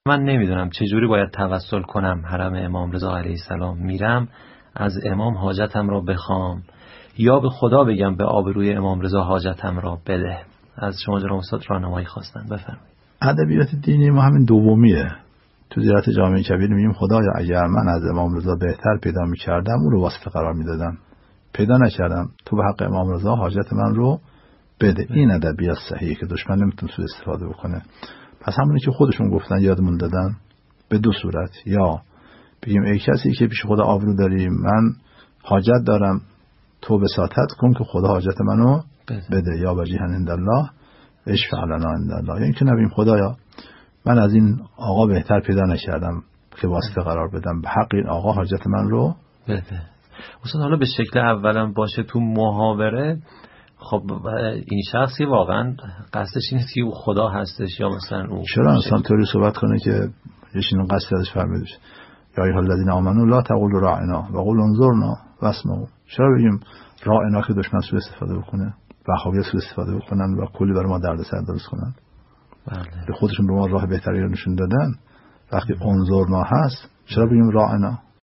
من نمیدونم چجوری باید توسل کنم حرم امام رضا علیه السلام. میرم از امام حاجتم را بخوام یا به خدا بگم به آبروی امام رضا حاجتم را بده؟ از شما جناب استاد راهنمایی خواستن، بفرمایید. ادبیات دینی ما همین دومیه. تو زیارت جامع کبیر میگیم خدایا اگر من از امام رضا بهتر پیدا میکردم اون رو واسطه قرار میدادم، پیدا نکردم، تو به حق امام رضا حاجت من رو بده. این ادبیات صحیحه که دشمن نمیتونه سوء استفاده بکنه. پس همونی که خودشون گفتن یادمون دادن به دو صورت، یا بگیم ای کسی که پیش خدا آبرو داری من حاجت دارم تو بساطت کن که خدا حاجت منو بده، یا وجیها عند الله اشفع لنا عند الله. یعنی که نبیم خدایا من از این آقا بهتر پیدا نکردم که واسطه قرار بدم، به حق این آقا حاجت من رو بده. اصلا حالا به شکل اولم باشه تو محاوره، خب این شخصی واقعا قصدش این نیست که او خدا هستش یا مثلا او، چرا انسان طوری صحبت کنه که یشین قصد ازش فرمیده شه یا ایها الذین آمنوا لا تقولوا راعنا و قولوا انظرنا واسمعوا؟ چرا بگیم راعنا که دشمن سوء استفاده بکنه، وهابی سوء استفاده بکنن و کلی برای ما دردسر درست کنن؟ بله. به خودشون به ما راه بهتری رو نشون دادن. وقتی انظرنا هست چرا بگیم راعنا؟